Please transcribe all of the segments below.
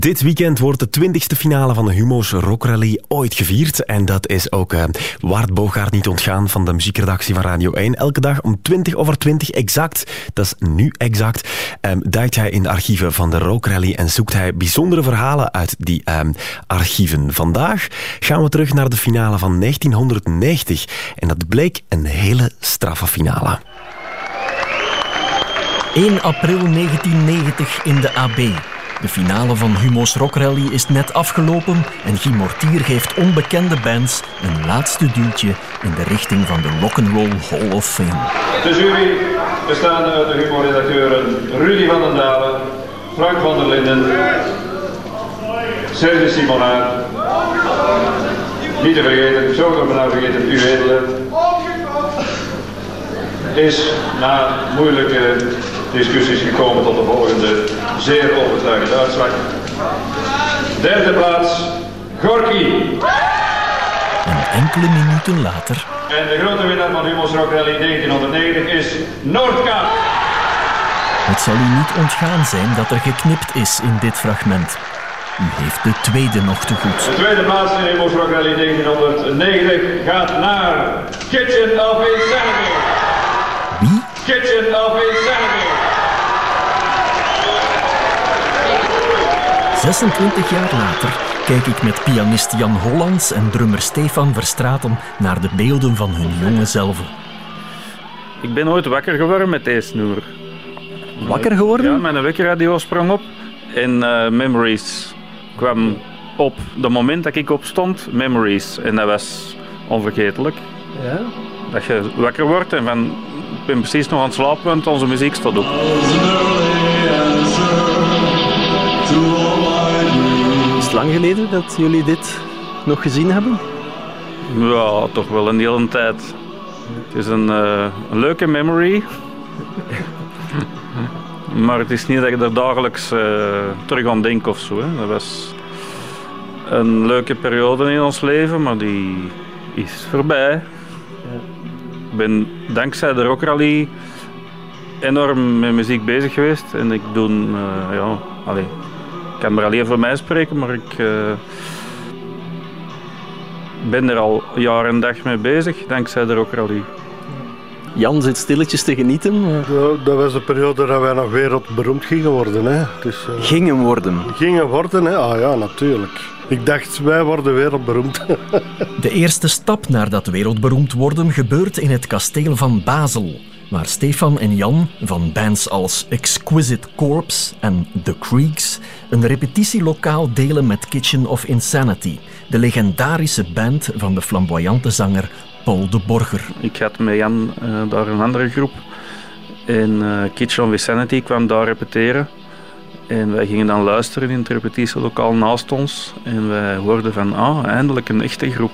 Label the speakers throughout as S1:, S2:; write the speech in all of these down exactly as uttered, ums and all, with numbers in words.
S1: Dit weekend wordt de twintigste finale van de Humo's Rock Rally ooit gevierd. En dat is ook uh, Waard Bogaert niet ontgaan van de muziekredactie van Radio één. Elke dag om twintig over twintig exact, dat is nu exact, um, duikt hij in de archieven van de Rock Rally en zoekt hij bijzondere verhalen uit die um, archieven. Vandaag gaan we terug naar de finale van negentienhonderdnegentig. En dat bleek een hele straffe finale.
S2: één april negentiennegentig in de A B. De finale van Humo's Rock Rally is net afgelopen en Guy Mortier geeft onbekende bands een laatste duwtje in de richting van de Rock'n'Roll Hall of Fame.
S3: De jury, bestaande uit de humorredacteuren Rudy van den Dalen, Frank van der Linden, Serge Simonaar, niet te vergeten, zo nog nou vergeten, U Edele, is na moeilijke discussies gekomen tot de volgende zeer overtuigende uitslag. Derde plaats, Gorky.
S2: En enkele minuten later...
S3: En de grote winnaar van Humo's Rock Rally negentienhonderdnegentig is Noordkaap.
S2: Het zal u niet ontgaan zijn dat er geknipt is in dit fragment. U heeft de tweede nog te goed.
S3: De tweede plaats in Humo's Rock Rally negentienhonderdnegentig gaat naar Kitchen of Insanity.
S2: Wie?
S3: Kitchen of Insanity.
S2: zesentwintig jaar later kijk ik met pianist Jan Hollands en drummer Stefan Verstraeten naar de beelden van hun jonge zelven.
S4: Ik ben ooit wakker geworden met deze nummer.
S2: Wakker geworden?
S4: Ja, mijn wekkerradio sprong op en uh, Memories kwam op. De moment dat ik opstond, Memories. En dat was onvergetelijk.
S2: Ja?
S4: Dat je wakker wordt en van, ik ben precies nog aan het slapen, want onze muziek staat op.
S2: Is het lang geleden dat jullie dit nog gezien hebben?
S4: Ja, toch wel een hele tijd. Het is een, uh, een leuke memory. Maar het is niet dat je er dagelijks uh, terug aan denkt of zo. Hè. Dat was een leuke periode in ons leven, maar die is voorbij. Ik ben dankzij de Rock Rally enorm met muziek bezig geweest. En ik doe, uh, ja, allez, ik kan er alleen voor mij spreken, maar ik uh, ben er al jaar en dag mee bezig, dankzij de Rock Rally.
S2: Jan zit stilletjes te genieten. Maar...
S5: Ja, dat was de periode dat wij nog wereldberoemd gingen worden. Hè. Dus, uh,
S2: gingen worden?
S5: Gingen worden, hè? Ah ja, natuurlijk. Ik dacht, wij worden wereldberoemd.
S2: De eerste stap naar dat wereldberoemd worden gebeurt in het kasteel van Basel, waar Stefan en Jan van bands als Exquisite Corpse en The Creeks een repetitielokaal delen met Kitchen of Insanity, de legendarische band van de flamboyante zanger Paul de Borger.
S4: Ik had met Jan uh, daar een andere groep en uh, Kitchen of Insanity kwam daar repeteren. En wij gingen dan luisteren in het repetitielokaal naast ons. En wij hoorden van, ah, eindelijk een echte groep.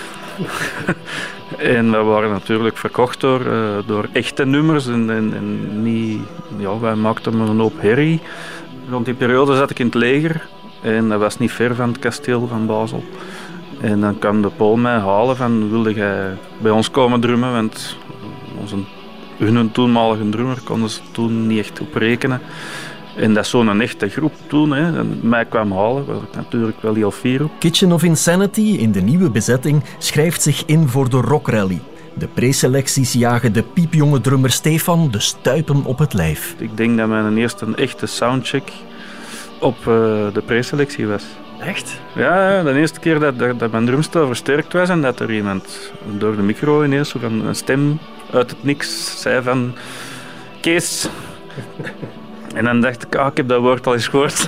S4: En wij waren natuurlijk verkocht door, uh, door echte nummers. En, en, en niet, ja, wij maakten een hoop herrie. Rond die periode zat ik in het leger. En dat was niet ver van het kasteel van Basel. En dan kwam de Paul mij halen van, wilde jij bij ons komen drummen? Want onze, hun toenmalige drummer konden ze toen niet echt op rekenen. En dat is zo'n echte groep toen. Hè. En mij kwam halen, was ik natuurlijk wel heel fier op.
S2: Kitchen of Insanity in de nieuwe bezetting schrijft zich in voor de Rock Rally. De preselecties jagen de piepjonge drummer Stefan de stuipen op het lijf.
S4: Ik denk dat mijn eerste echte soundcheck op uh, de preselectie was.
S2: Echt?
S4: Ja, de eerste keer dat, dat, dat mijn drumstel versterkt was en dat er iemand door de micro ineens zo van een stem uit het niks zei van Kees. En dan dacht ik, ah, ik heb dat woord al eens gehoord.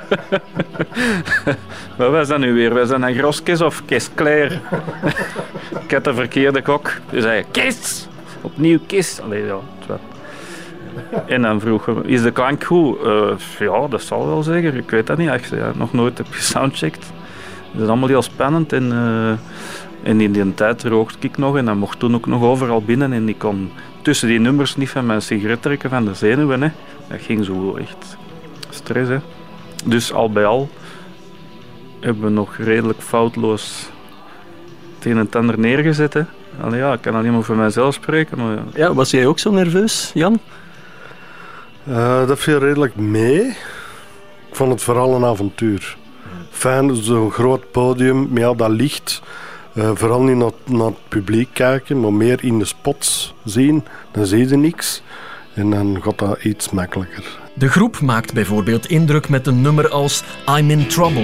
S4: Wat was dat nu weer? Was dat een Groskes of Kees-Clair? Ik had de verkeerde kok. Dus zei Kees! Opnieuw Kees. Allee, ja, het en dan vroeg hij, is de klank goed? Uh, ja, dat zal wel zeker. Ik weet dat niet. Als je ja, nog nooit hebt gesoundcheckt. Dat is allemaal heel spannend. En, uh, en in die tijd rookte ik nog. En dan mocht toen ook nog overal binnen. En ik kon tussen die nummers niet van mijn sigaret trekken van de zenuwen. Hè. Dat ging zo echt stress. Hè. Dus al bij al hebben we nog redelijk foutloos het een en het ander neergezet. Hè. Allee, ja, ik kan alleen maar voor mijzelf spreken. Maar...
S2: Ja, was jij ook zo nerveus, Jan?
S5: Uh, dat viel redelijk mee. Ik vond het vooral een avontuur. Fijn, zo'n groot podium met al dat licht. Uh, vooral niet naar, naar het publiek kijken, maar meer in de spots zien. Dan zie je niks. En dan gaat dat iets makkelijker.
S2: De groep maakt bijvoorbeeld indruk met een nummer als I'm in Trouble.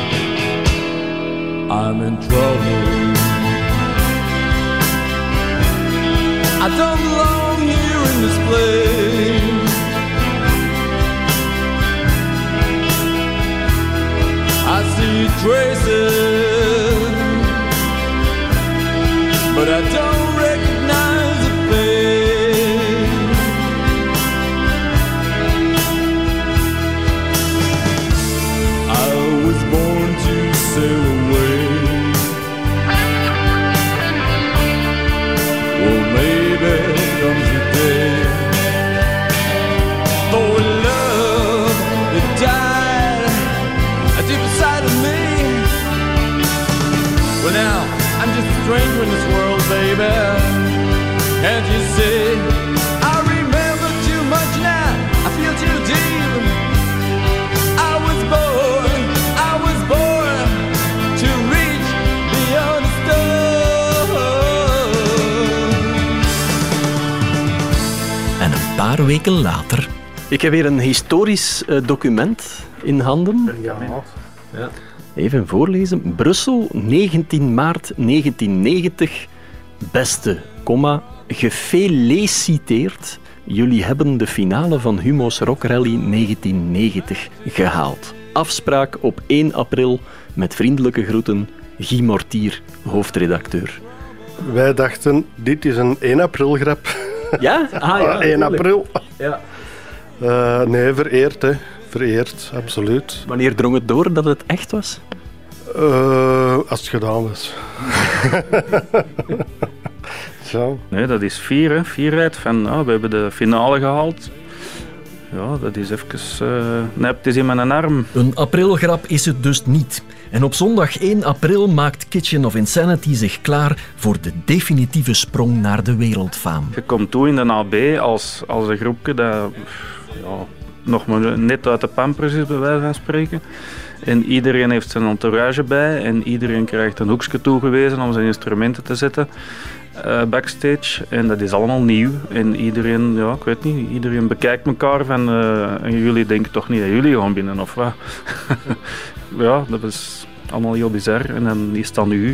S6: I'm in trouble. I don't belong here in this place. I see traces, but I don't recognize the face. I was born to sail away. Well, maybe comes the day. Though in love it died deep inside of me. Well, now I'm just a stranger in this world, baby. Can't you see? I remember too much now. I feel too deep. I was born, I was born to reach beyond the stars.
S2: En een paar weken later...
S7: Ik heb hier een historisch uh, document in handen.
S5: Ja.
S7: Ja. Even voorlezen. Brussel, negentien maart negentien negentig. Beste, comma, gefeliciteerd. Jullie hebben de finale van Humo's Rock Rally negentien negentig gehaald. Afspraak op één april met vriendelijke groeten. Guy Mortier, hoofdredacteur.
S5: Wij dachten, dit is een één april grap.
S7: Ja? Ah, ja
S5: één april.
S7: Ja.
S5: Uh, nee, vereerd, hè. Vereerd, absoluut.
S7: Wanneer drong het door dat het echt was?
S5: Uh, als het gedaan was. Zo.
S4: Nee, dat is vier, hè. Vierheid van, oh, we hebben de finale gehaald. Ja, dat is even... Uh, nept is in mijn arm.
S2: Een aprilgrap is het dus niet. En op zondag één april maakt Kitchen of Insanity zich klaar voor de definitieve sprong naar de wereldfaam.
S4: Je komt toe in de A B als, als een groepje dat ja, nog maar net uit de pampers is, bij wijze van spreken. En iedereen heeft zijn entourage bij en iedereen krijgt een hoekje toegewezen om zijn instrumenten te zetten uh, backstage. En dat is allemaal nieuw. En iedereen, ja, ik weet niet, iedereen bekijkt elkaar van uh, en jullie denken toch niet dat jullie gaan binnen of wat? Ja, dat is allemaal heel bizar. En dan is dat nu. Uh,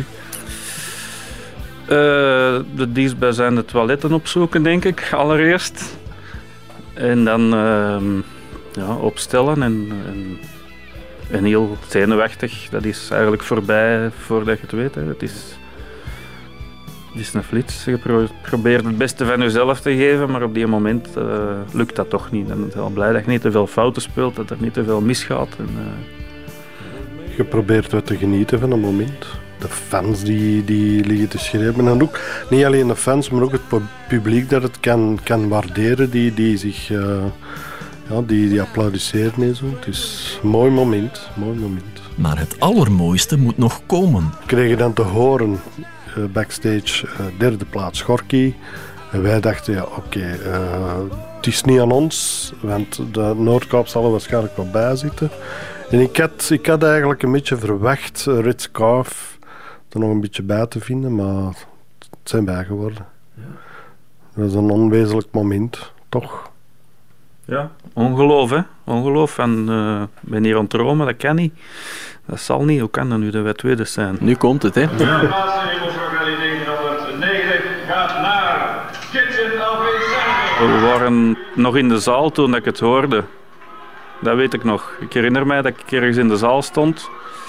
S4: de dichtstbijzijnde toiletten opzoeken, denk ik, allereerst. En dan uh, ja, opstellen en, en, en heel zenuwachtig. Dat is eigenlijk voorbij voordat je het weet. Hè. Het is, het is een flits. Je pro- probeert het beste van jezelf te geven, maar op die moment uh, lukt dat toch niet. Dan ben je wel blij dat je niet te veel fouten speelt, dat er niet te veel misgaat. En, uh,
S5: Je probeert wat te genieten van een moment. De fans die, die liggen te schreeuwen. En ook niet alleen de fans, maar ook het publiek dat het kan, kan waarderen. Die, die zich uh, ja, die, die applaudisseren en zo. Het is een mooi moment. Mooi moment.
S2: Maar het allermooiste moet nog komen.
S5: We kregen dan te horen uh, backstage uh, derde plaats Gorky. En wij dachten, ja oké, okay, uh, het is niet aan ons. Want de Noordkaap zal er waarschijnlijk wel bij zitten. En ik had, ik had eigenlijk een beetje verwacht uh, Ritz Scarf er nog een beetje bij te vinden, maar het zijn bij geworden. Ja. Dat is een onwezenlijk moment, toch?
S4: Ja, ongeloof hè. Ongeloof. En uh, ben hier aan het dromen, dat kan niet. Dat zal niet. Hoe kan dat nu dat wij tweede zijn?
S7: Nu komt het, hè.
S3: De plaats in Humo's Rock Rally negentienhonderdnegentig gaat naar Kitchen of Insanity.
S4: We waren nog in de zaal toen ik het hoorde. Dat weet ik nog. Ik herinner mij dat ik ergens in de zaal stond.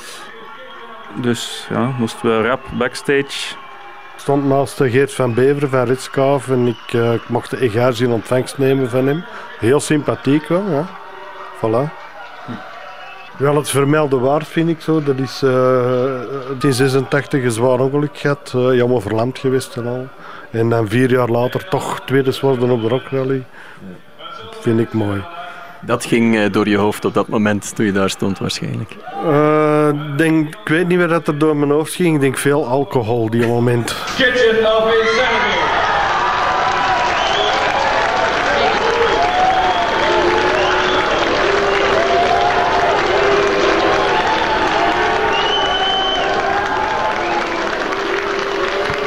S4: Dus ja, moesten we rap backstage.
S5: Ik stond naast Geert van Beveren van Ritskaaf en ik, uh, ik mocht de egaars in ontvangst nemen van hem. Heel sympathiek wel, ja. Voilà. Wel het vermelde waard vind ik zo. Dat is uh, in zesentachtig een zwaar ongeluk gehad. Uh, jammer verlamd geweest en al. En dan vier jaar later toch tweede worden op de Rock Rally. Vind ik mooi.
S7: Dat ging uh, door je hoofd op dat moment toen je daar stond waarschijnlijk.
S5: Uh, denk, ik weet niet meer wat er door mijn hoofd ging. Ik denk veel alcohol die moment.
S3: Kitchen of Insanity.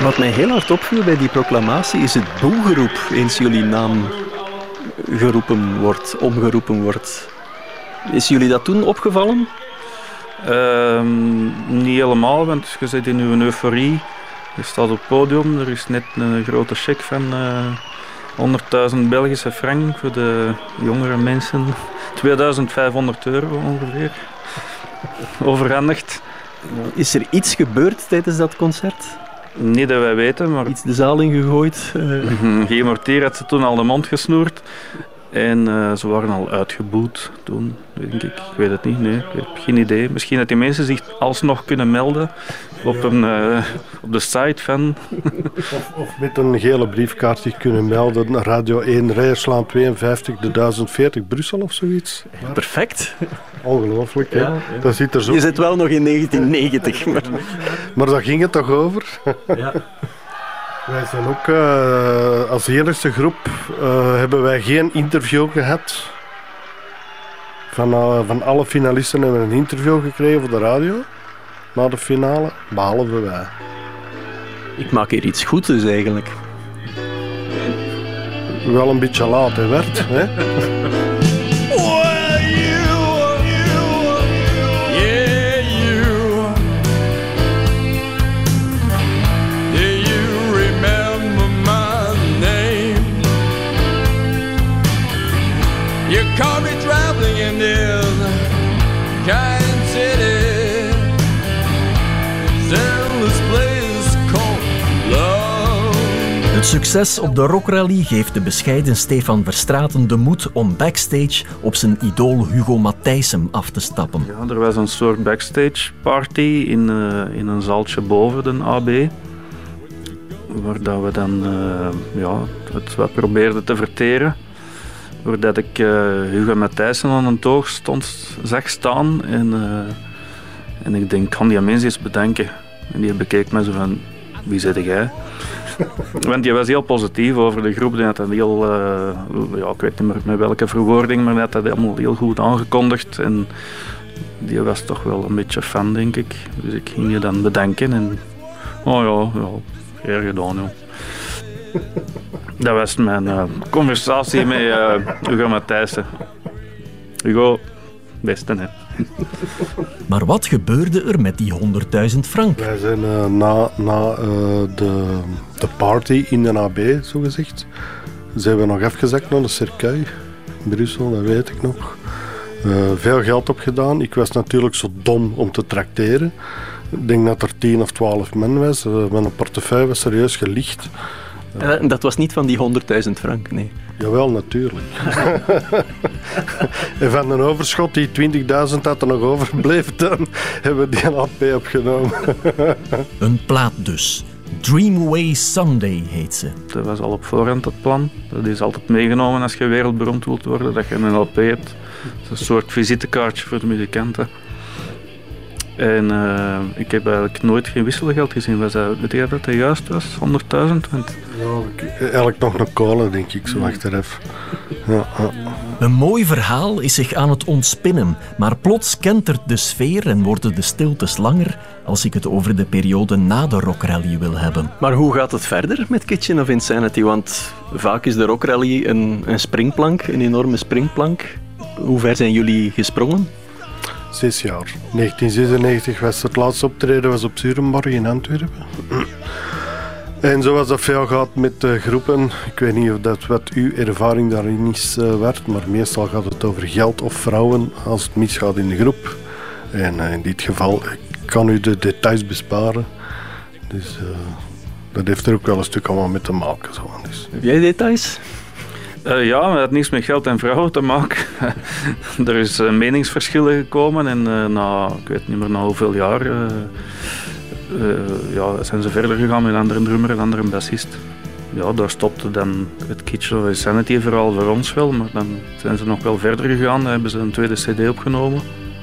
S7: Wat mij heel hard opviel bij die proclamatie is het boegeroep eens jullie naam geroepen wordt, omgeroepen wordt. Is jullie dat toen opgevallen?
S4: Uh, niet helemaal, want je zit in uw euforie. Je staat op het podium, er is net een grote cheque van uh, honderdduizend Belgische frank voor de jongere mensen. tweeduizend vijfhonderd euro ongeveer. Overhandigd.
S7: Is er iets gebeurd tijdens dat concert?
S4: Niet dat wij weten, maar...
S7: Iets de zaal ingegooid? Uh...
S4: Guy Mortier had ze toen al de mond gesnoerd. En uh, ze waren al uitgeboet toen, denk ik. Ik weet het niet, nee. Ik heb geen idee. Misschien dat die mensen zich alsnog kunnen melden op, een, uh, op de site van...
S5: Of, of met een gele briefkaart zich kunnen melden. Radio één, Rijerslaan tweeënvijftig, de duizend veertig, Brussel of zoiets.
S7: Ja, perfect.
S5: Ongelooflijk, hè?
S7: Ja, ja.
S5: Dat ziet er zo...
S7: Je zit wel nog in negentien negentig. Maar,
S5: maar daar ging het toch over?
S7: Ja.
S5: Wij zijn ook uh, als enigste groep uh, hebben wij geen interview gehad. Van, uh, van alle finalisten hebben we een interview gekregen voor de radio. Na de finale, behalve wij.
S7: Ik maak hier iets goed dus eigenlijk.
S5: Wel een beetje laat, hè, werd, hè?
S2: Het succes op de rockrally geeft de bescheiden Stefan Verstraeten de moed om backstage op zijn idool Hugo Matthijssen af te stappen.
S4: Ja, er was een soort backstage party in, uh, in een zaaltje boven de A B. Waar dat we dan uh, ja, het wat probeerden te verteren. Doordat ik uh, Hugo Matthijssen aan een toog stond, zag staan. En, uh, en ik denk, kan die mensen eens bedenken? En die bekeek me zo van, wie zit jij? Want die was heel positief over de groep. Die had dat heel, uh, ja, ik weet niet meer met welke verwoording, maar die had dat allemaal heel goed aangekondigd. En die was toch wel een beetje fan, denk ik. Dus ik ging je dan bedanken. En oh ja, ja, heel gedaan, joh. Dat was mijn uh, conversatie met uh, Hugo Matthijssen. Hugo, beste, hè.
S2: Maar wat gebeurde er met die honderdduizend frank?
S5: Wij zijn uh, na, na uh, de, de party in de A B, zogezegd, zijn we nog afgezakt naar de Cercueil in Brussel, dat weet ik nog. Uh, veel geld opgedaan. Ik was natuurlijk zo dom om te trakteren. Ik denk dat er tien of twaalf men was. Uh, mijn portefeuille was serieus gelicht.
S7: Uh, dat was niet van die honderdduizend frank, nee.
S5: Jawel, natuurlijk. En van een overschot die twintigduizend had er nog overbleef, dan hebben we die een A P opgenomen.
S2: Een plaat dus. Dreamaway Sunday heet ze.
S4: Dat was al op voorhand het plan. Dat is altijd meegenomen als je wereldberoemd wilt worden, dat je een L P hebt. Dat is een soort visitekaartje voor de muzikanten. En uh, ik heb eigenlijk nooit geen wisselgeld gezien. Was dat, weet je dat dat juist was? honderdduizend? Want...
S5: Ja, eigenlijk nog een kolen, denk ik, zo achteraf. Ja, ja.
S2: Een mooi verhaal is zich aan het ontspinnen, maar plots kentert de sfeer en worden de stiltes langer als ik het over de periode na de rockrally wil hebben.
S7: Maar hoe gaat het verder met Kitchen of Insanity? Want vaak is de rockrally een, een springplank, een enorme springplank. Hoe ver zijn jullie gesprongen?
S5: Zes jaar. negentien zesennegentig was het laatste optreden was op Zurenborg in Antwerpen. En zoals dat veel gaat met de groepen, ik weet niet of dat wat uw ervaring daarin is, uh, werd, maar meestal gaat het over geld of vrouwen als het misgaat in de groep. En uh, in dit geval, ik kan u de details besparen. Dus uh, dat heeft er ook wel een stuk allemaal mee te maken. Zo. Dus.
S7: Heb jij details?
S4: Uh, ja, maar dat heeft niets met geld en vrouwen te maken. Er is uh, meningsverschillen gekomen en uh, na, ik weet niet meer na hoeveel jaar, uh, uh, ja, zijn ze verder gegaan met een andere drummer en een andere bassist. Ja, daar stopte dan het Kitchen of Insanity vooral voor ons wel, maar dan zijn ze nog wel verder gegaan. Dan hebben ze een tweede cd opgenomen.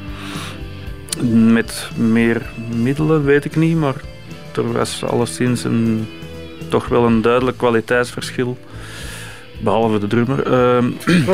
S4: Met meer middelen, weet ik niet, maar er was alleszins een, toch wel een duidelijk kwaliteitsverschil. Behalve de drummer. Uh,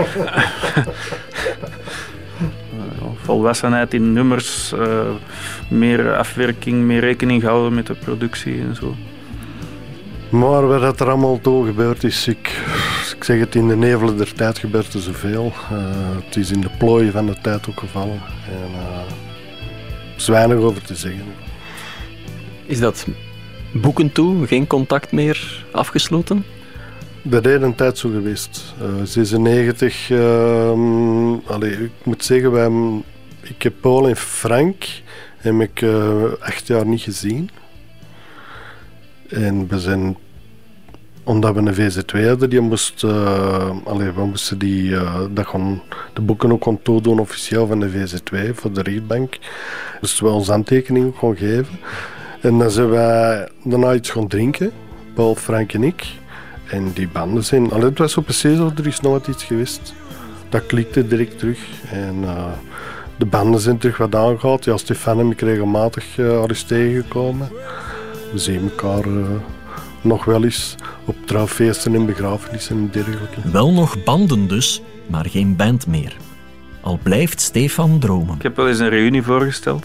S4: volwassenheid in nummers, uh, meer afwerking, meer rekening houden met de productie en zo.
S5: Maar wat er allemaal toen gebeurd is, ik, ik zeg het, in de nevelen der tijd gebeurt er zoveel. Uh, het is in de plooien van de tijd ook gevallen. En uh, er is weinig over te zeggen.
S7: Is dat boeken toe, geen contact meer afgesloten?
S5: Dat is een tijd zo geweest. Uh, zesennegentig, uh, allez, ik moet zeggen, wij, ik heb Paul en Frank heb ik, uh, acht jaar niet gezien. En we zijn, omdat we een V Z twee hadden, die moest, uh, allez, we moesten die, uh, dat gewoon, de boeken ook gewoon toedoen officieel van de V Z twee voor de rechtbank. Dus we onze handtekening gewoon geven. En dan zijn wij daarna iets gaan drinken, Paul, Frank en ik. En die banden zijn, allee, het was zo precies of er is nooit iets geweest. Dat klikte direct terug. En uh, de banden zijn terug wat aangehaald. Ja, Stefan en ik regelmatig uh, al eens tegengekomen. We zien elkaar uh, nog wel eens op trouwfeesten en begrafenissen en dergelijke.
S2: Wel nog banden dus, maar geen band meer. Al blijft Stefan dromen.
S4: Ik heb wel eens een reunie voorgesteld.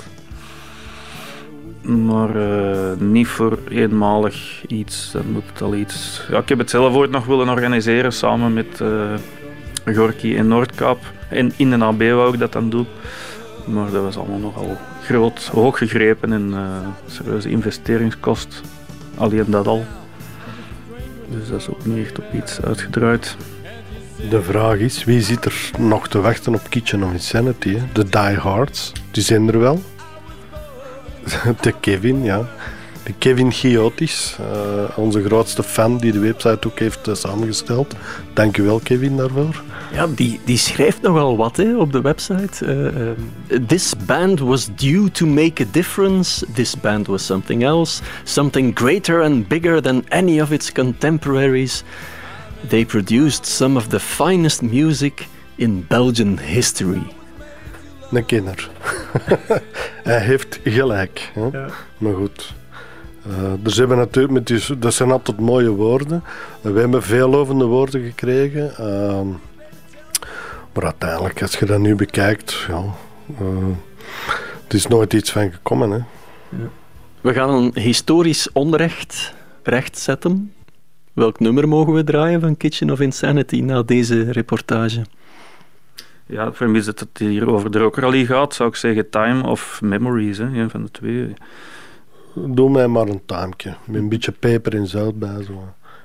S4: Maar uh, niet voor eenmalig iets. Dan moet het al iets... Ja, ik heb het zelf ooit nog willen organiseren samen met uh, Gorky en Noordkaap. En in de A B wou ik dat dan doen. Maar dat was allemaal nogal groot, hoog gegrepen en uh, serieuze investeringskost. Alleen dat al. Dus dat is ook niet echt op iets uitgedraaid.
S5: De vraag is, wie zit er nog te wachten op Kitchen of Insanity? Hè? De diehards, die zijn er wel. De Kevin, ja. De Kevin Giotis, uh, onze grootste fan die de website ook heeft uh, samengesteld. Dank u wel, Kevin, daarvoor.
S7: Ja, die, die schrijft nogal wat hè, op de website. Uh, uh, This band was due to make a difference. This band was something else. Something greater and bigger than any of its contemporaries. They produced some of the finest music in Belgian history.
S5: Een kenner. Hij heeft gelijk. Hè? Ja. Maar goed. Uh, dus hebben natuurlijk met die, dat zijn altijd mooie woorden. Uh, we hebben veellovende woorden gekregen. Uh, maar uiteindelijk, als je dat nu bekijkt, ja, uh, het is nooit iets van gekomen. Hè?
S7: Ja. We gaan een historisch onrecht rechtzetten. Welk nummer mogen we draaien van Kitchen of Insanity na deze reportage?
S4: Ja, voor mij is dat het hier over de Rock Rally gaat, zou ik zeggen Time of Memories, hè, een van de twee.
S5: Doe mij maar een timeke, met een beetje peper en zout bij. Zo.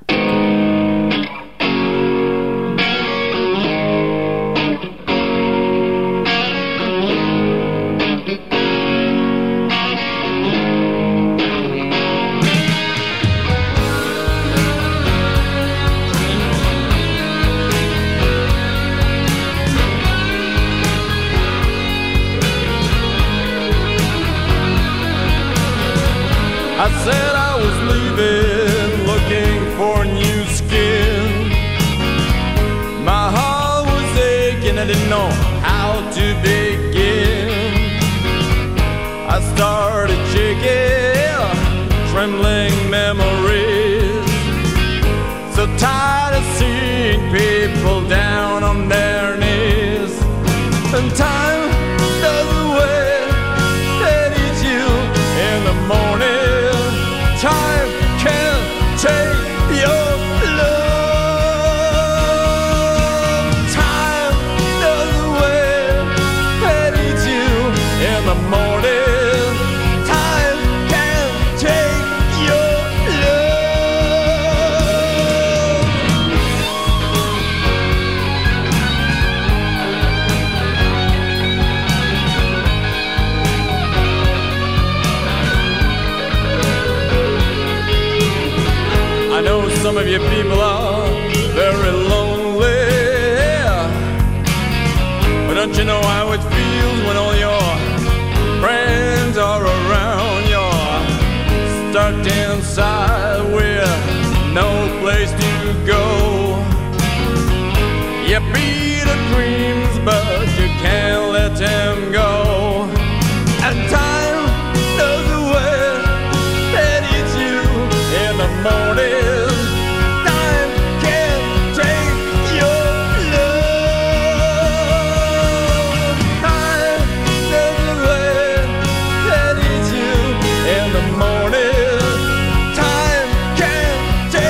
S6: I said I was leaving, looking for new skin. My heart was aching, I didn't know how to begin. I started shaking, trembling memories. So tired of seeing people down on their knees. And time doesn't wait, it is you in the morning. Time can't take your love. Time doesn't wait, it needs you in the morning. Time can't take your love. I know some of you people are very lonely, but don't you know how it feels when all your friends are around? You're stuck inside with no place to go. You beat the dreams, but you can't let them go. And time doesn't wait, it is you in the morning. Time can't take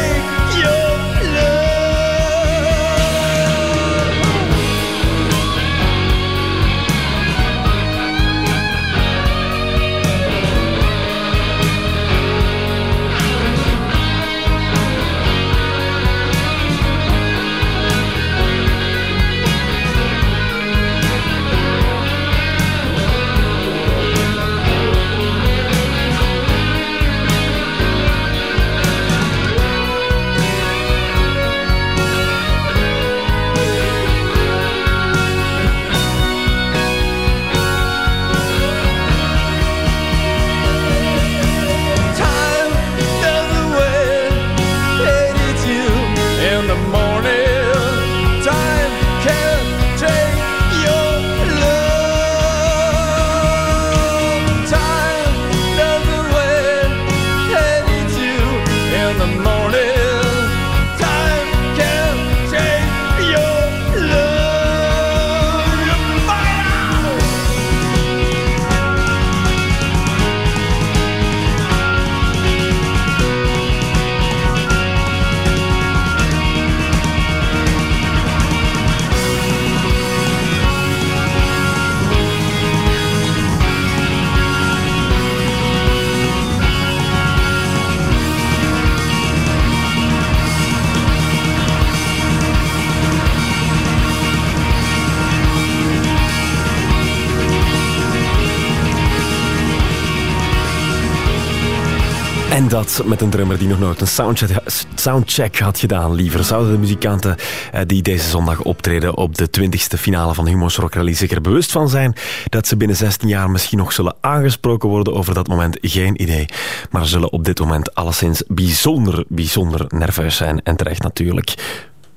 S1: En dat met een drummer die nog nooit een soundcheck, soundcheck had gedaan, liever. Zouden de muzikanten eh, die deze zondag optreden op de twintigste finale van Humo's Rock Rally zich er bewust van zijn dat ze binnen zestien jaar misschien nog zullen aangesproken worden over dat moment? Geen idee. Maar ze zullen op dit moment alleszins bijzonder, bijzonder nerveus zijn. En terecht natuurlijk.